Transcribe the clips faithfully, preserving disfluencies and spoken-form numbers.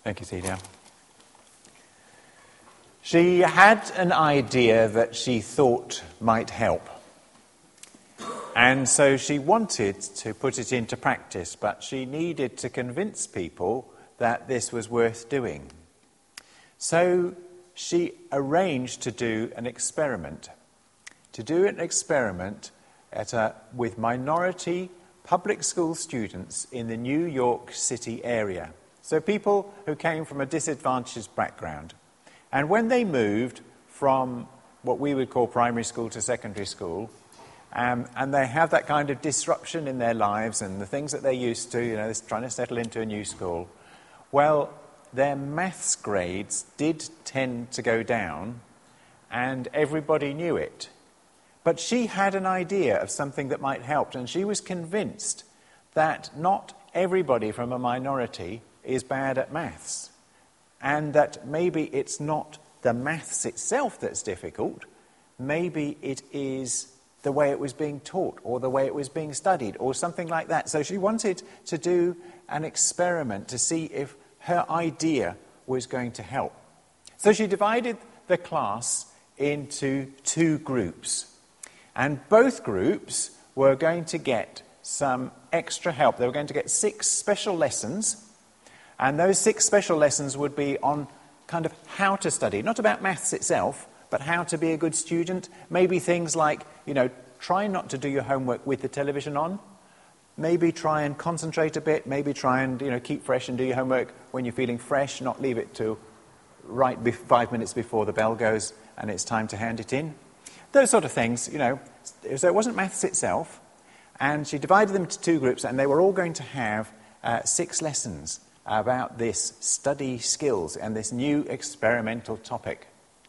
Thank you, Celia. She had an idea that she thought might help. And so she wanted to put it into practice, but she needed to convince people that this was worth doing. So she arranged to do an experiment. To do an experiment at a, with minority public school students in the New York City area. So people who came from a disadvantaged background. And when they moved from what we would call primary school to secondary school, um, and they have that kind of disruption in their lives and the things that they're used to, you know, trying to settle into a new school, well, their maths grades did tend to go down, and everybody knew it. But she had an idea of something that might help, and she was convinced that not everybody from a minority is bad at maths, and that maybe it's not the maths itself that's difficult, maybe it is the way it was being taught or the way it was being studied or something like that. So she wanted to do an experiment to see if her idea was going to help. So she divided the class into two groups. And both groups were going to get some extra help. They were going to get six special lessons. And those six special lessons would be on kind of how to study. Not about maths itself, but how to be a good student. Maybe things like, you know, try not to do your homework with the television on. Maybe try and concentrate a bit. Maybe try and, you know, keep fresh and do your homework when you're feeling fresh. Not leave it to right be- five minutes before the bell goes and it's time to hand it in. Those sort of things, you know. So it wasn't maths itself. And she divided them into two groups, and they were all going to have uh, six lessons about this study skills and this new experimental topic.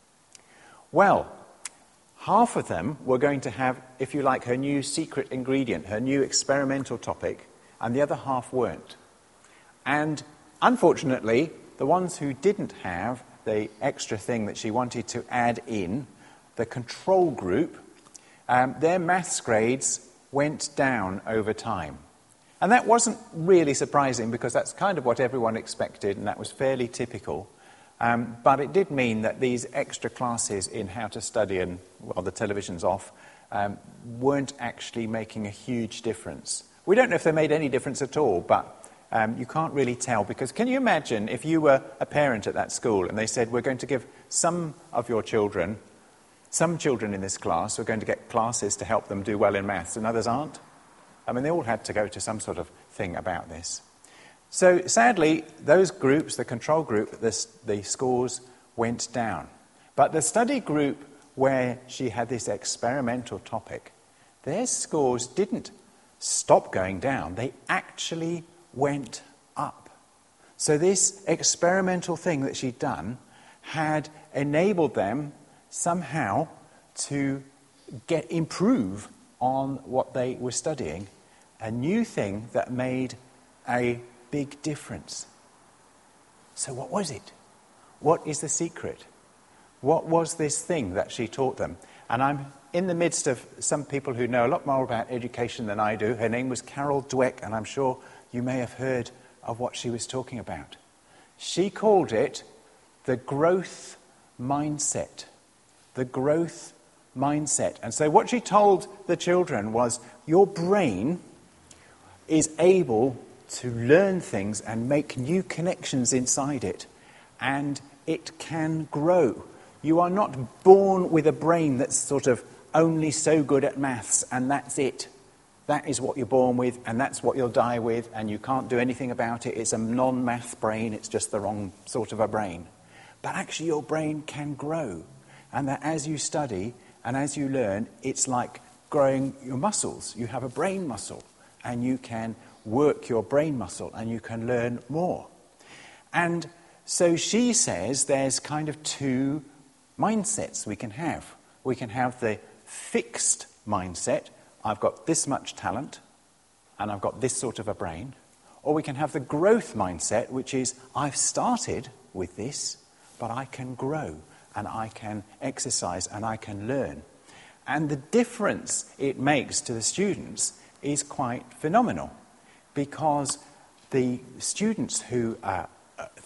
Well, half of them were going to have, if you like, her new secret ingredient, her new experimental topic, and the other half weren't. And unfortunately, the ones who didn't have the extra thing that she wanted to add in, the control group, um, their maths grades went down over time. And that wasn't really surprising because that's kind of what everyone expected, and that was fairly typical. Um, but it did mean that these extra classes in how to study and, well, the television's off, um, weren't actually making a huge difference. We don't know if they made any difference at all, but um, you can't really tell. Because can you imagine if you were a parent at that school and they said, we're going to give some of your children, some children in this class are going to get classes to help them do well in maths and others aren't? I mean, they all had to go to some sort of thing about this. So, sadly, those groups, the control group, the, the scores went down. But the study group where she had this experimental topic, their scores didn't stop going down. They actually went up. So this experimental thing that she'd done had enabled them somehow to get improve on what they were studying, a new thing that made a big difference. So what was it? What is the secret? What was this thing that she taught them? And I'm in the midst of some people who know a lot more about education than I do. Her name was Carol Dweck, and I'm sure you may have heard of what she was talking about. She called it the growth mindset. The growth mindset. And so what she told the children was, your brain is able to learn things and make new connections inside it, and it can grow. You are not born with a brain that's sort of only so good at maths, and that's it. That is what you're born with, and that's what you'll die with, and you can't do anything about it. It's a non-math brain, it's just the wrong sort of a brain. But actually your brain can grow, and that as you study and as you learn, it's like growing your muscles. You have a brain muscle, and you can work your brain muscle, and you can learn more. And so she says there's kind of two mindsets we can have. We can have the fixed mindset, I've got this much talent, and I've got this sort of a brain. Or we can have the growth mindset, which is, I've started with this, but I can grow, and I can exercise, and I can learn. And the difference it makes to the students is quite phenomenal, because the students who uh,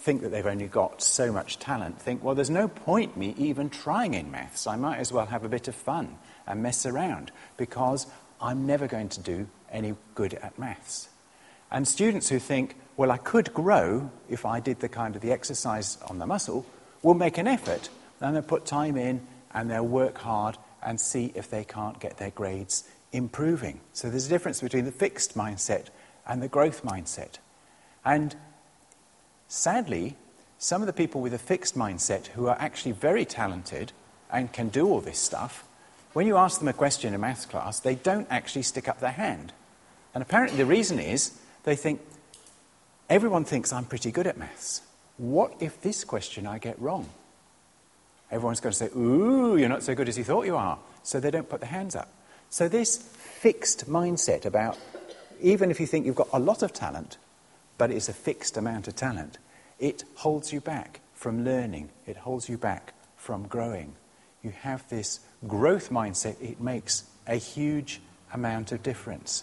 think that they've only got so much talent think, well, there's no point me even trying in maths. I might as well have a bit of fun and mess around because I'm never going to do any good at maths. And students who think, well, I could grow if I did the kind of the exercise on the muscle, will make an effort and they'll put time in and they'll work hard and see if they can't get their grades improving. So there's a difference between the fixed mindset and the growth mindset. And sadly, some of the people with a fixed mindset who are actually very talented and can do all this stuff, when you ask them a question in a maths class, they don't actually stick up their hand. And apparently the reason is they think, everyone thinks I'm pretty good at maths. What if this question I get wrong? Everyone's going to say, ooh, you're not so good as you thought you are. So they don't put their hands up. So this fixed mindset about, even if you think you've got a lot of talent, but it's a fixed amount of talent, it holds you back from learning. It holds you back from growing. You have this growth mindset. It makes a huge amount of difference.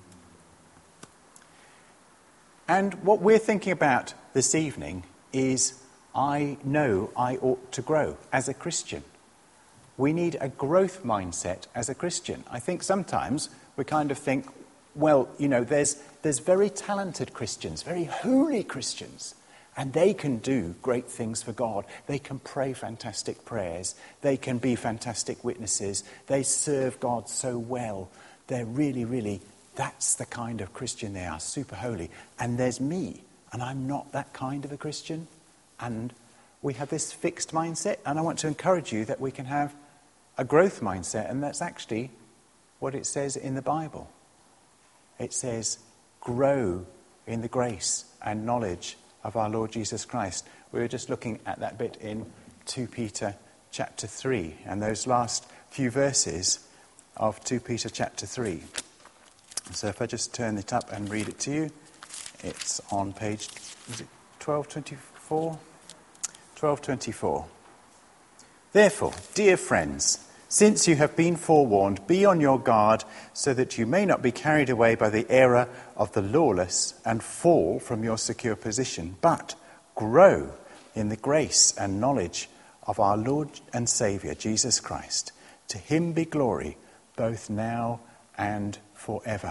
And what we're thinking about this evening is, I know I ought to grow as a Christian. We need a growth mindset as a Christian. I think sometimes we kind of think, well, you know, there's there's very talented Christians, very holy Christians, and they can do great things for God. They can pray fantastic prayers. They can be fantastic witnesses. They serve God so well. They're really, really, that's the kind of Christian they are, super holy. And there's me, and I'm not that kind of a Christian. And we have this fixed mindset, and I want to encourage you that we can have a growth mindset, and that's actually what it says in the Bible. It says, grow in the grace and knowledge of our Lord Jesus Christ. We were just looking at that bit in Second Peter chapter three, and those last few verses of Second Peter chapter three. So if I just turn it up and read it to you, it's on page, is it twelve twenty-four? twelve twenty-four. Therefore, dear friends, since you have been forewarned, be on your guard so that you may not be carried away by the error of the lawless and fall from your secure position, but grow in the grace and knowledge of our Lord and Saviour, Jesus Christ. To him be glory, both now and forever.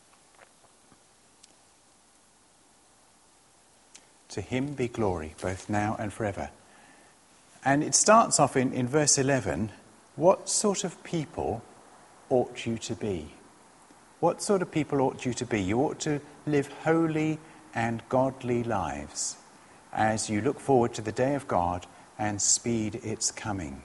To him be glory, both now and forever. And it starts off in, in verse eleven, what sort of people ought you to be? What sort of people ought you to be? You ought to live holy and godly lives as you look forward to the day of God and speed its coming.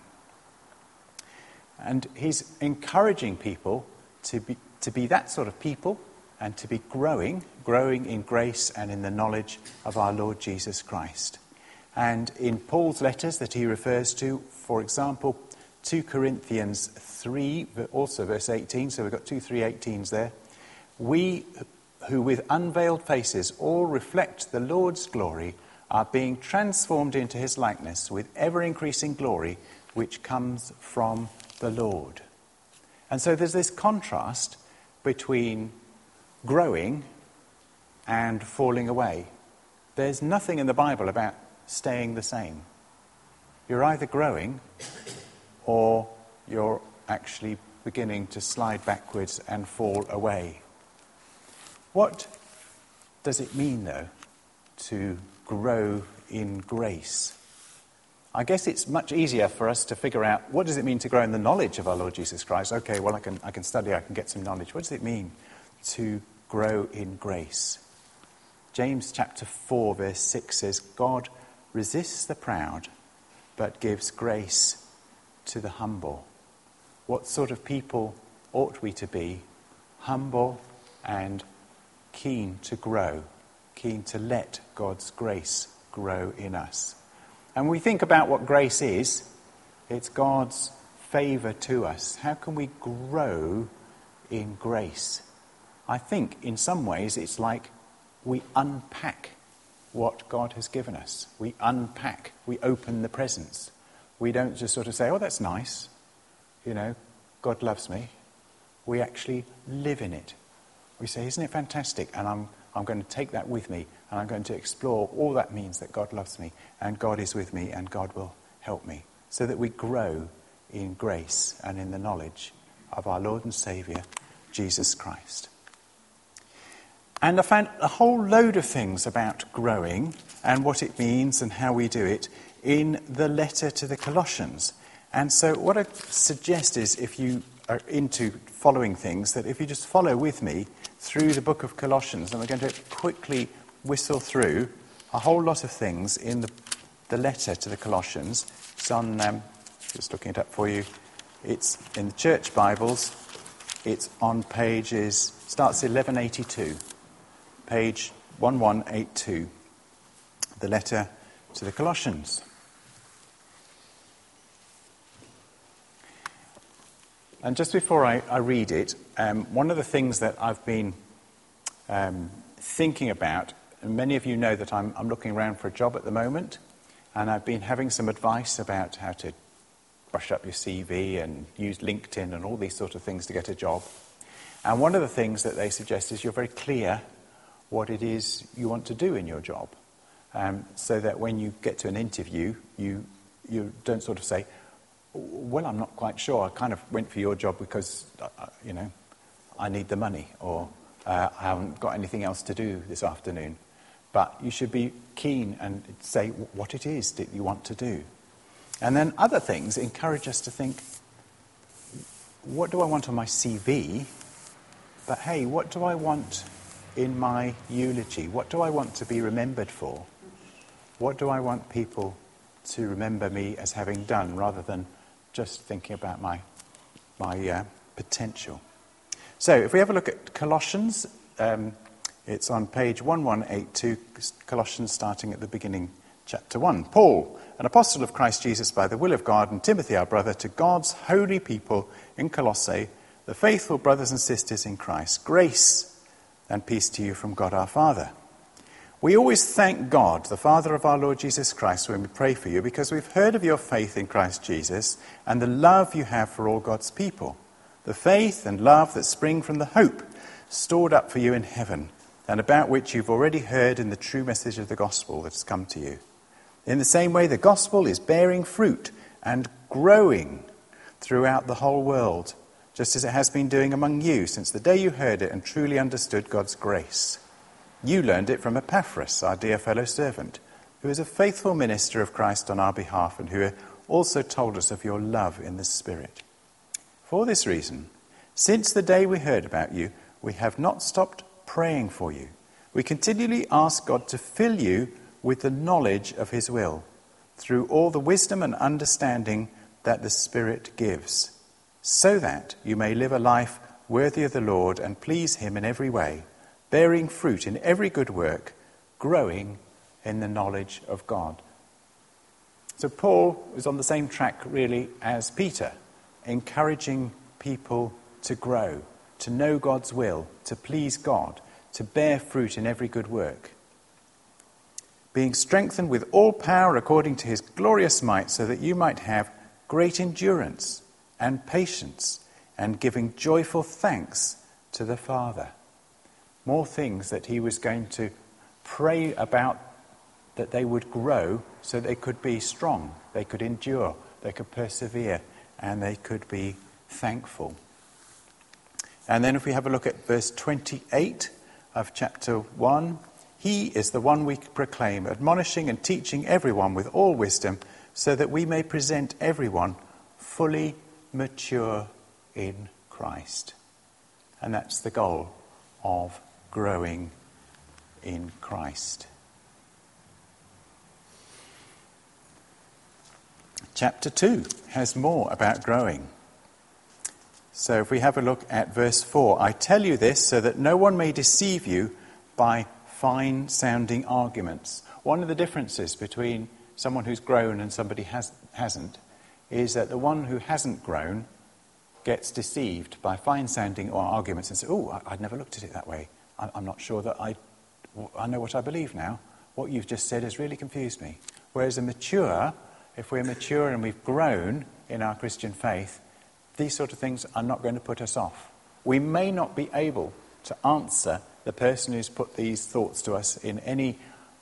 And he's encouraging people to be, to be that sort of people and to be growing, growing in grace and in the knowledge of our Lord Jesus Christ. And in Paul's letters that he refers to, for example, Second Corinthians three, also verse eighteen, so we've got two, three, eighteens there. We who with unveiled faces all reflect the Lord's glory are being transformed into his likeness with ever-increasing glory which comes from the Lord. And so there's this contrast between growing and falling away. There's nothing in the Bible about staying the same. You're either growing or you're actually beginning to slide backwards and fall away. What does it mean, though, to grow in grace? I guess it's much easier for us to figure out, what does it mean to grow in the knowledge of our Lord Jesus Christ? Okay, well, I can I can study, I can get some knowledge. What does it mean to grow in grace? James chapter four, verse six says, God resists the proud, but gives grace to the humble. What sort of people ought we to be? Humble and keen to grow, keen to let God's grace grow in us. And we think about what grace is. It's God's favour to us. How can we grow in grace? I think in some ways it's like we unpack what God has given us. We unpack, we open the presents. We don't just sort of say, oh, that's nice, you know, God loves me. We actually live in it. We say, isn't it fantastic? And I'm I'm going to take that with me, and I'm going to explore all that means that God loves me, and God is with me, and God will help me, so that we grow in grace and in the knowledge of our Lord and Saviour, Jesus Christ. And I found a whole load of things about growing and what it means and how we do it in the letter to the Colossians. And so what I suggest is, if you are into following things, that if you just follow with me through the book of Colossians, and we're going to quickly whistle through a whole lot of things in the, the letter to the Colossians. It's on, um, just looking it up for you, it's in the church Bibles. It's on pages, starts eleven eighty-two, page eleven eighty-two, the letter to the Colossians. And just before I, I read it, um, one of the things that I've been um, thinking about, and many of you know that I'm, I'm looking around for a job at the moment, and I've been having some advice about how to brush up your C V and use LinkedIn and all these sort of things to get a job. And one of the things that they suggest is you're very clear what it is you want to do in your job, um, so that when you get to an interview, you you don't sort of say, well, I'm not quite sure. I kind of went for your job because, uh, you know, I need the money, or uh, I haven't got anything else to do this afternoon. But you should be keen and say what it is that you want to do. And then other things encourage us to think, what do I want on my C V? But hey, what do I want in my eulogy? What do I want to be remembered for? What do I want people to remember me as having done, rather than just thinking about my my uh, potential? So if we have a look at Colossians, um, it's on page eleven eighty-two, Colossians starting at the beginning, chapter one. Paul, an apostle of Christ Jesus by the will of God, and Timothy our brother, to God's holy people in Colossae, the faithful brothers and sisters in Christ, grace and peace to you from God our Father. We always thank God, the Father of our Lord Jesus Christ, when we pray for you, because we've heard of your faith in Christ Jesus and the love you have for all God's people, the faith and love that spring from the hope stored up for you in heaven, and about which you've already heard in the true message of the gospel that has come to you. In the same way, the gospel is bearing fruit and growing throughout the whole world, just as it has been doing among you since the day you heard it and truly understood God's grace. You learned it from Epaphras, our dear fellow servant, who is a faithful minister of Christ on our behalf, and who also told us of your love in the Spirit. For this reason, since the day we heard about you, we have not stopped praying for you. We continually ask God to fill you with the knowledge of his will, through all the wisdom and understanding that the Spirit gives, so that you may live a life worthy of the Lord and please him in every way, bearing fruit in every good work, growing in the knowledge of God. So Paul is on the same track, really, as Peter, encouraging people to grow, to know God's will, to please God, to bear fruit in every good work, being strengthened with all power according to his glorious might, so that you might have great endurance and patience, and giving joyful thanks to the Father. More things that he was going to pray about, that they would grow so they could be strong, they could endure, they could persevere, and they could be thankful. And then if we have a look at verse twenty-eight of chapter one, he is the one we proclaim, admonishing and teaching everyone with all wisdom, so that we may present everyone fully mature in Christ. And that's the goal of growing in Christ. Chapter two has more about growing. So if we have a look at verse four, I tell you this so that no one may deceive you by fine-sounding arguments. One of the differences between someone who's grown and somebody has, hasn't is that the one who hasn't grown gets deceived by fine-sounding arguments and says, oh, I'd never looked at it that way. I'm not sure that I, I know what I believe now. What you've just said has really confused me. Whereas a mature, if we're mature and we've grown in our Christian faith, these sort of things are not going to put us off. We may not be able to answer the person who's put these thoughts to us in any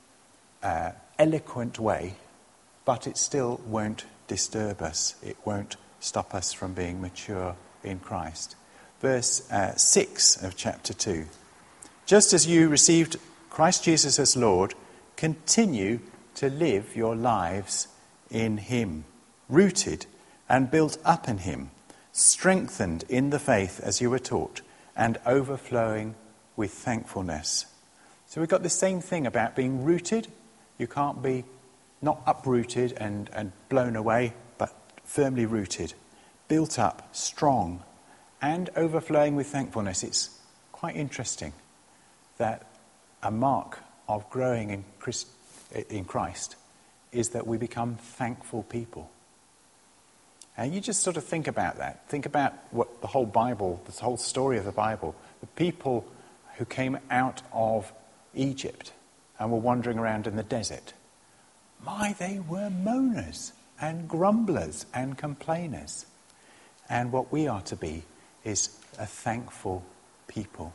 uh, eloquent way, but it still won't disturb us. It won't stop us from being mature in Christ. Verse uh, six of chapter two. Just as you received Christ Jesus as Lord, continue to live your lives in him, rooted and built up in him, strengthened in the faith as you were taught, and overflowing with thankfulness. So we've got the same thing about being rooted. You can't be not uprooted and, and blown away, but firmly rooted, built up, strong, and overflowing with thankfulness. It's quite interesting that a mark of growing in Christ, in Christ is that we become thankful people. And you just sort of think about that. Think about what the whole Bible, this whole story of the Bible, the people who came out of Egypt and were wandering around in the desert. My, they were moaners and grumblers and complainers. And what we are to be is a thankful people.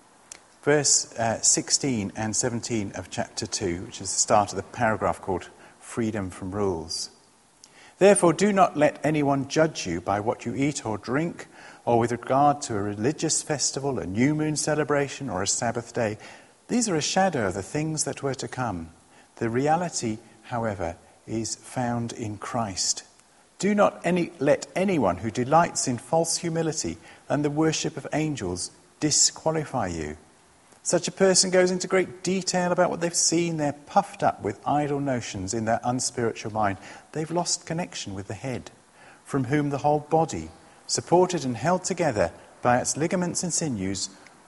Verse uh, sixteen and seventeen of chapter two, which is the start of the paragraph called Freedom from Rules. Therefore, do not let anyone judge you by what you eat or drink, or with regard to a religious festival, a new moon celebration, or a Sabbath day. These are a shadow of the things that were to come. The reality, however, is found in Christ. Do not any, let anyone who delights in false humility and the worship of angels disqualify you. Such a person goes into great detail about what they've seen. They're puffed up with idle notions in their unspiritual mind. They've lost connection with the head, from whom the whole body, supported and held together by its ligaments and sinews,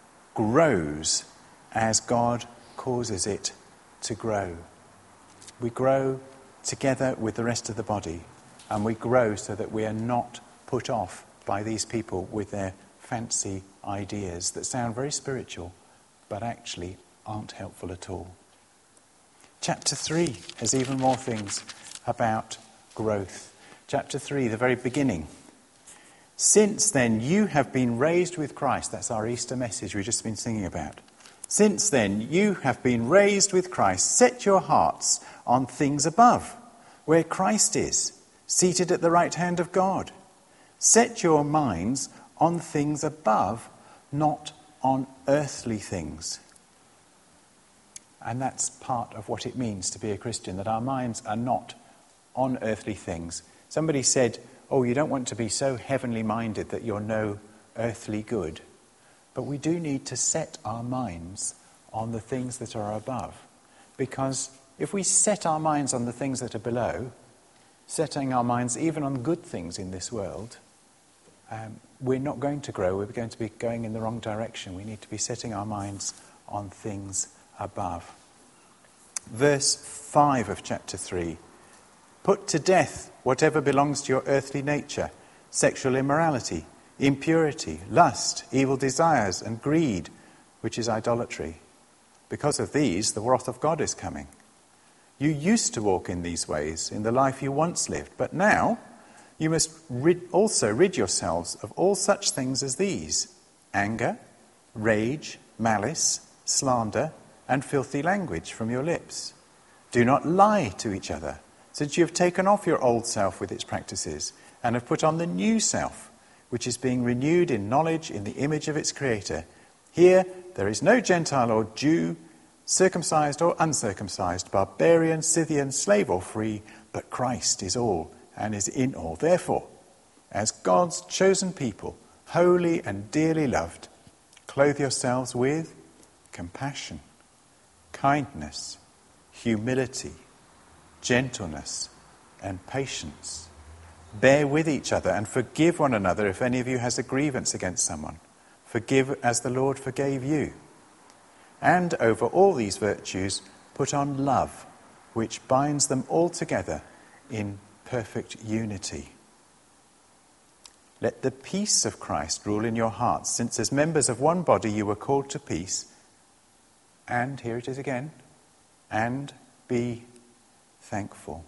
grows as God causes it to grow. We grow together with the rest of the body, and we grow so that we are not put off by these people with their fancy ideas that sound very spiritual, but actually aren't helpful at all. Chapter three has even more things about growth. Chapter three, the very beginning. Since then you have been raised with Christ. That's our Easter message we've just been singing about. Since then you have been raised with Christ. Set your hearts on things above, where Christ is, seated at the right hand of God. Set your minds on things above, not on earthly things. And that's part of what it means to be a Christian, that our minds are not on earthly things. Somebody said, oh, you don't want to be so heavenly minded that you're no earthly good. But we do need to set our minds on the things that are above. Because if we set our minds on the things that are below, setting our minds even on good things in this world, um, we're not going to grow. We're going to be going in the wrong direction. We need to be setting our minds on things above. Verse five of chapter three. Put to death whatever belongs to your earthly nature: sexual immorality, impurity, lust, evil desires, and greed, which is idolatry. Because of these, the wrath of God is coming. You used to walk in these ways in the life you once lived, but now you must rid, also rid yourselves of all such things as these: anger, rage, malice, slander, and filthy language from your lips. Do not lie to each other, since you have taken off your old self with its practices and have put on the new self, which is being renewed in knowledge in the image of its Creator. Here there is no Gentile or Jew, circumcised or uncircumcised, barbarian, Scythian, slave or free, but Christ is all and is in all. Therefore, as God's chosen people, holy and dearly loved, clothe yourselves with compassion, kindness, humility, gentleness, and patience. Bear with each other and forgive one another if any of you has a grievance against someone. Forgive as the Lord forgave you. And over all these virtues, put on love, which binds them all together in perfect unity. Let the peace of Christ rule in your hearts, since as members of one body you were called to peace. And, here it is again, and be thankful.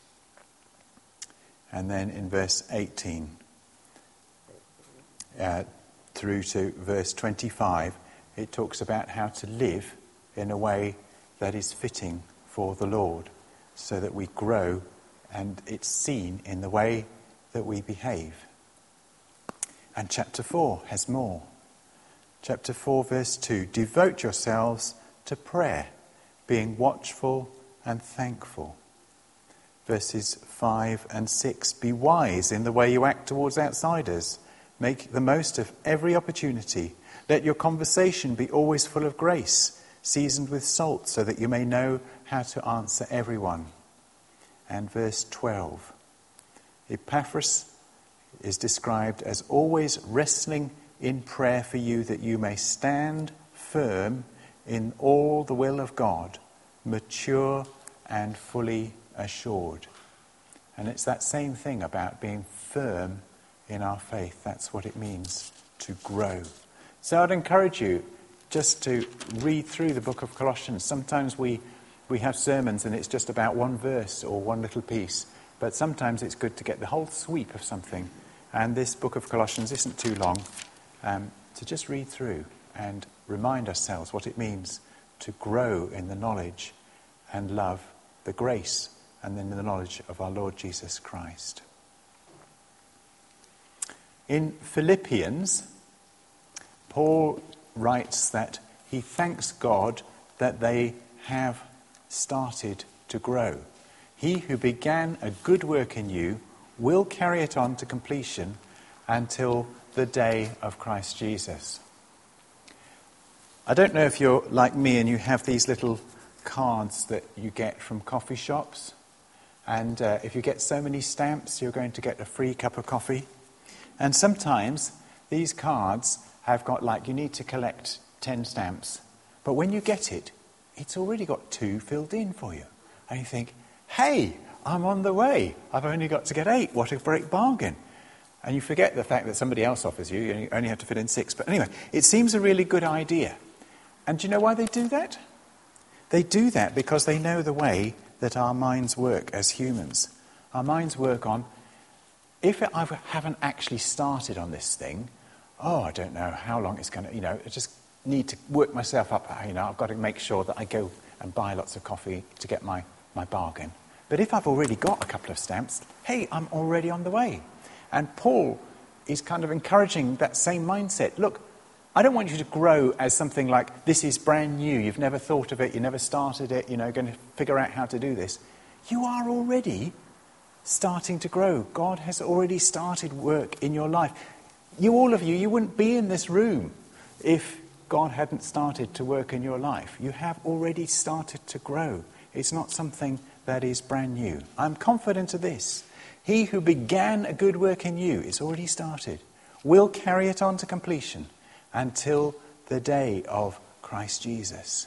And then in verse eighteen uh, through to verse twenty-five, it talks about how to live in a way that is fitting for the Lord, so that we grow and it's seen in the way that we behave. And chapter four has more. Chapter four, verse two, devote yourselves to prayer, being watchful and thankful. Verses five and six, be wise in the way you act towards outsiders. Make the most of every opportunity. Let your conversation be always full of grace, seasoned with salt, so that you may know how to answer everyone. And verse twelve, Epaphras is described as always wrestling in prayer for you, that you may stand firm in all the will of God, mature and fully assured. And it's that same thing about being firm in our faith. That's what it means to grow. So I'd encourage you just to read through the book of Colossians. Sometimes we, we have sermons and it's just about one verse or one little piece, but sometimes it's good to get the whole sweep of something. And this book of Colossians isn't too long, um, to just read through and remind ourselves what it means to grow in the knowledge and love, the grace, and in the knowledge of our Lord Jesus Christ. In Philippians, Paul writes that he thanks God that they have started to grow. He who began a good work in you will carry it on to completion until the day of Christ Jesus. I don't know if you're like me and you have these little cards that you get from coffee shops. And uh, if you get so many stamps, you're going to get a free cup of coffee. And sometimes these cards have got, like, you need to collect ten stamps. But when you get it, it's already got two filled in for you. And you think, hey, I'm on the way. I've only got to get eight. What a great bargain. And you forget the fact that somebody else offers you. You only have to fit in six. But anyway, it seems a really good idea. And do you know why they do that? They do that because they know the way that our minds work as humans. Our minds work on, if I haven't actually started on this thing, oh, I don't know how long it's going to, you know, I just need to work myself up. You know, I've got to make sure that I go and buy lots of coffee to get my, my bargain. But if I've already got a couple of stamps, hey, I'm already on the way. And Paul is kind of encouraging that same mindset. Look, I don't want you to grow as something like, this is brand new, you've never thought of it, you never started it, you know, going to figure out how to do this. You are already starting to grow. God has already started work in your life. You, all of you, you wouldn't be in this room if God hadn't started to work in your life. You have already started to grow. It's not something that is brand new. I'm confident of this. He who began a good work in you, it's already started, will carry it on to completion until the day of Christ Jesus.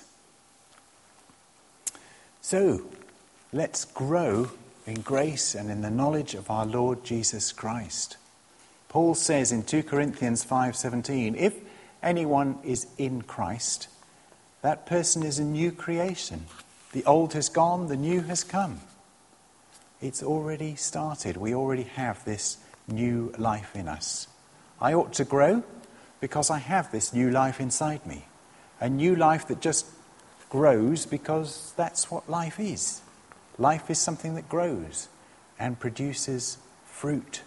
So, let's grow in grace and in the knowledge of our Lord Jesus Christ. Paul says in two Corinthians five seventeen, if anyone is in Christ, that person is a new creation. The old has gone, the new has come. It's already started. We already have this new life in us. I ought to grow because I have this new life inside me. A new life that just grows because that's what life is. Life is something that grows and produces fruit.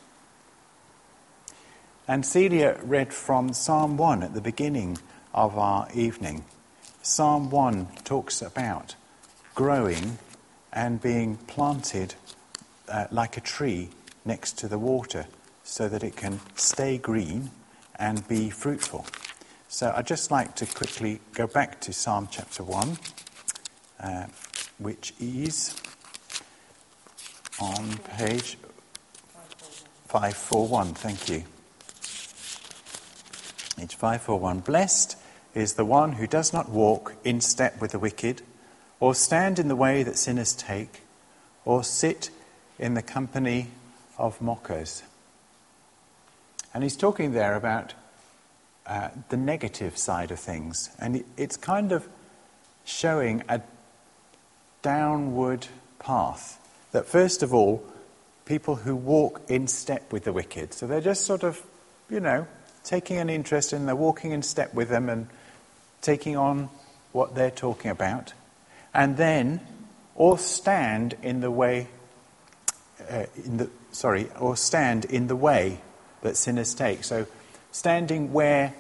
And Celia read from Psalm one at the beginning of our evening. Psalm one talks about growing and being planted uh, like a tree next to the water so that it can stay green and be fruitful. So I'd just like to quickly go back to Psalm chapter one, uh, which is on page five forty-one. Thank you. Page five forty-one. Blessed is the one who does not walk in step with the wicked, or stand in the way that sinners take, or sit in the company of mockers. And he's talking there about uh, the negative side of things. And it's kind of showing a downward path. That first of all, people who walk in step with the wicked. So they're just sort of, you know, taking an interest in, they're walking in step with them and taking on what they're talking about, and then, or stand in the way, uh, in the sorry, or stand in the way that sinners take. So, standing where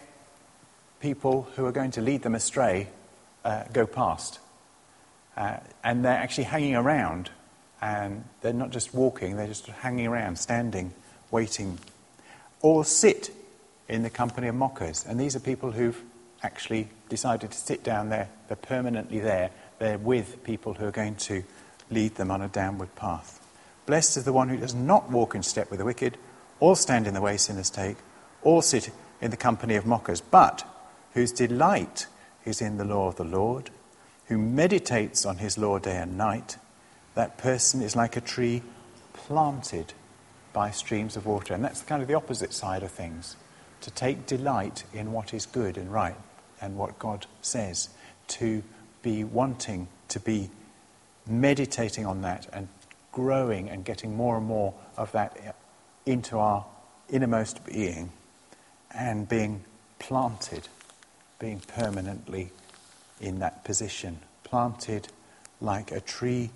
people who are going to lead them astray uh, go past, uh, and they're actually hanging around, and they're not just walking; they're just hanging around, standing, waiting, or sit in the company of mockers. And these are people who've actually decided to sit down there. They're permanently there. They're with people who are going to lead them on a downward path. Blessed is the one who does not walk in step with the wicked, or stand in the way sinners take, or sit in the company of mockers, but whose delight is in the law of the Lord, who meditates on his law day and night. That person is like a tree planted by streams of water. And that's kind of the opposite side of things. To take delight in what is good and right and what God says. To be wanting to be meditating on that and growing and getting more and more of that into our innermost being, and being planted, being permanently in that position. Planted like a tree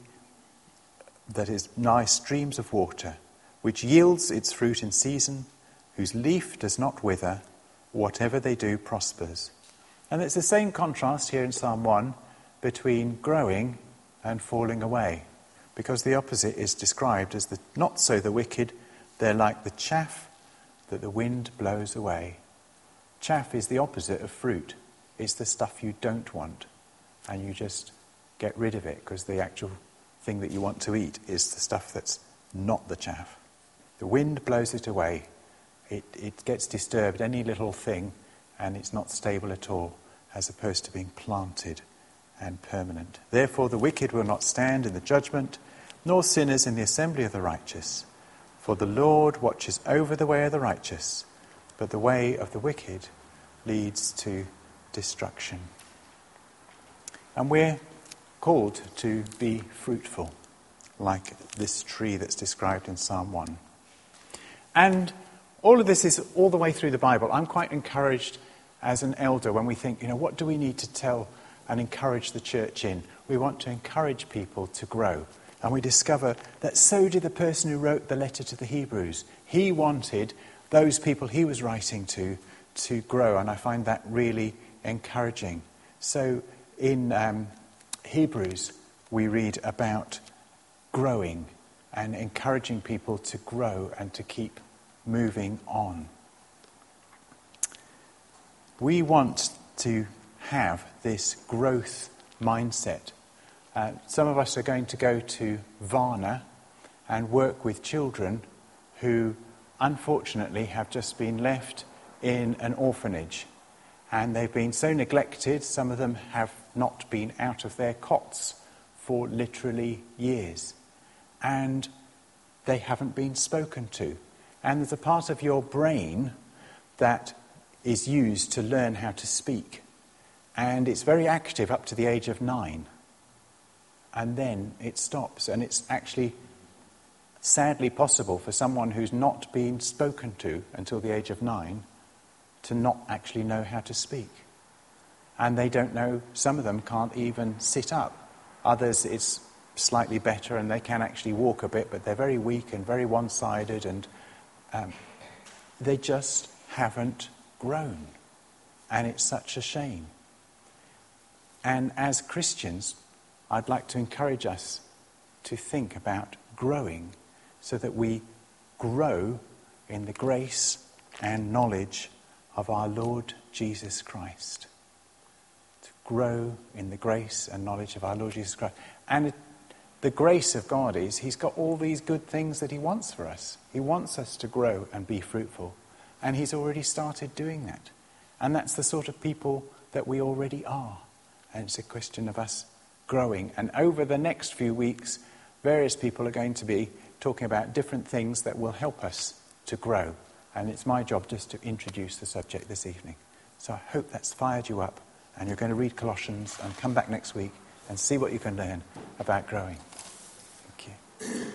that is nigh streams of water, which yields its fruit in season, whose leaf does not wither, whatever they do prospers. And it's the same contrast here in Psalm one between growing and falling away, because the opposite is described as the not so the wicked. They're like the chaff that the wind blows away. Chaff is the opposite of fruit. It's the stuff you don't want, and you just get rid of it, because the actual thing that you want to eat is the stuff that's not the chaff. The wind blows it away. It, it gets disturbed, any little thing, and it's not stable at all, as opposed to being planted and permanent. Therefore the wicked will not stand in the judgment, nor sinners in the assembly of the righteous. For the Lord watches over the way of the righteous, but the way of the wicked leads to destruction. And we're called to be fruitful, like this tree that's described in Psalm one. And all of this is all the way through the Bible. I'm quite encouraged as an elder when we think, you know, what do we need to tell and encourage the church in? We want to encourage people to grow. And we discover that so did the person who wrote the letter to the Hebrews. He wanted those people he was writing to to grow, and I find that really encouraging. So in um, Hebrews, we read about growing and encouraging people to grow and to keep moving on. We want to have this growth mindset. Uh, some of us are going to go to Varna and work with children who unfortunately have just been left in an orphanage, and they've been so neglected. Some of them have not been out of their cots for literally years, and they haven't been spoken to. And there's a part of your brain that is used to learn how to speak, and it's very active up to the age of nine, and then it stops. And it's actually sadly possible for someone who's not been spoken to until the age of nine to not actually know how to speak. And they don't know, some of them can't even sit up. Others, it's slightly better and they can actually walk a bit, but they're very weak and very one-sided, and um, they just haven't grown. And it's such a shame. And as Christians, I'd like to encourage us to think about growing so that we grow in the grace and knowledge of our Lord Jesus Christ. To grow in the grace and knowledge of our Lord Jesus Christ. And it, the grace of God is He's got all these good things that He wants for us. He wants us to grow and be fruitful. And He's already started doing that. And that's the sort of people that we already are. And it's a question of us growing. And over the next few weeks, various people are going to be talking about different things that will help us to grow. And it's my job just to introduce the subject this evening. So I hope that's fired you up, and you're going to read Colossians and come back next week and see what you can learn about growing. Thank you.